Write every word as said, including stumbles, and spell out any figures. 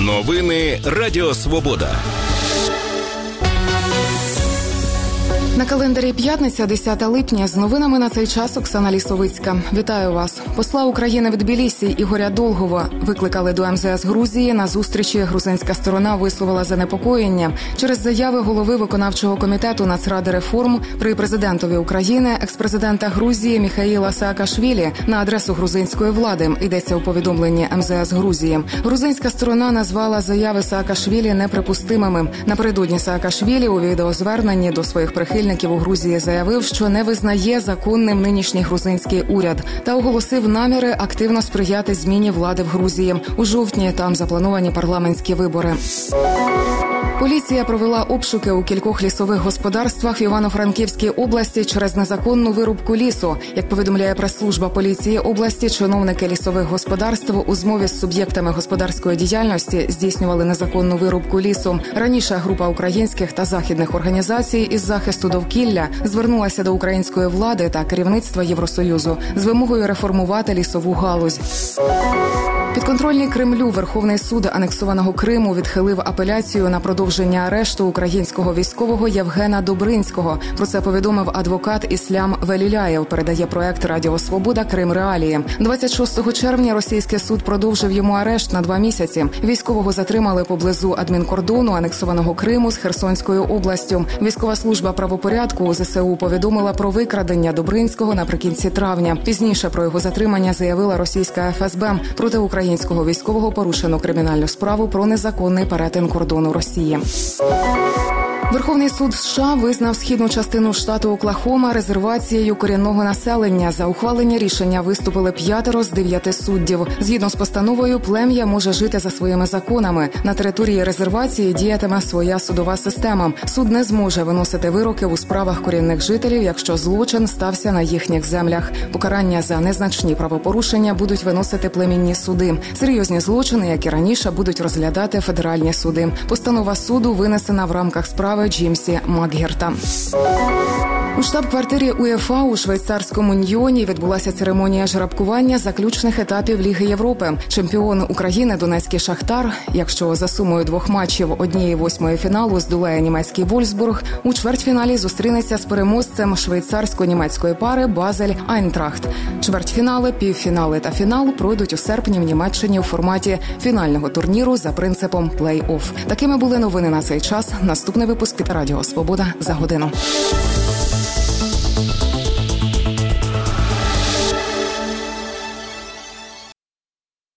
Новини Радіо Свобода. На календарі п'ятниця, десяте липня. З новинами на цей час Оксана Лісовицька. Вітаю вас. Посла України в Тбілісі Ігоря Долгова викликали до ем зе ес Грузії. На зустрічі грузинська сторона висловила занепокоєння через заяви голови виконавчого комітету Нацради реформ при президентові України, експрезидента Грузії Міхаїла Саакашвілі на адресу грузинської влади. Йдеться у повідомленні ем зе ес Грузії. Грузинська сторона назвала заяви Саакашвілі неприпустимими. Напередодні Саакашвілі у відеозверненні до своїх прихильників у Грузії заявив, що не визнає законним нинішній грузинський уряд та оголосив наміри активно сприяти зміні влади в Грузії. У жовтні там заплановані парламентські вибори. Поліція провела обшуки у кількох лісових господарствах в Івано-Франківській області через незаконну вирубку лісу. Як повідомляє прес-служба поліції області, чиновники лісових господарств у змові з суб'єктами господарської діяльності здійснювали незаконну вирубку лісу. Раніше група українських та західних організацій із захисту довкілля звернулася до української влади та керівництва Євросоюзу з вимогою реформувати лісову галузь. Підконтрольний Кремлю Верховний суд анексованого Криму відхилив апеляцію на продовження арешту українського військового Євгена Добринського. Про це повідомив адвокат Іслям Веліляєв, передає проект Радіо Свобода Крим Реалії. двадцять шостого червня російський суд продовжив йому арешт на два місяці. Військового затримали поблизу адмінкордону анексованого Криму з Херсонською областю. Військова служба правопорядку у зе се у повідомила про викрадення Добринського наприкінці травня. Пізніше про його затримання заявила російська еф ес бе. Проти українського військового порушено кримінальну справу про незаконний перетин кордону Росії. Верховний суд США визнав східну частину штату Оклахома резервацією корінного населення. За ухвалення рішення виступили п'ятеро з дев'яти суддів. Згідно з постановою, плем'я може жити за своїми законами. На території резервації діятиме своя судова система. Суд не зможе виносити вироки у справах корінних жителів, якщо злочин стався на їхніх землях. Покарання за незначні правопорушення будуть виносити племінні суди. Серйозні злочини, як і раніше, будуть розглядати федеральні суди. Постанова суду винесена в рамках справи Джеймсі Макгерта. У штаб-квартирі УЄФА у швейцарському Ньйоні відбулася церемонія жеребкування заключних етапів Ліги Європи. Чемпіон України Донецький Шахтар, якщо за сумою двох матчів однієї восьмої фіналу здолає німецький Вольфсбург, у чвертьфіналі зустрінеться з переможцем швейцарсько-німецької пари Базель-Айнтрахт. Чвертьфінали, півфінали та фінал пройдуть у серпні в Німеччині у форматі фінального турніру за принципом плей-офф. Такими були новини на цей час. Наступний випуск під Радіо Свобода за годину.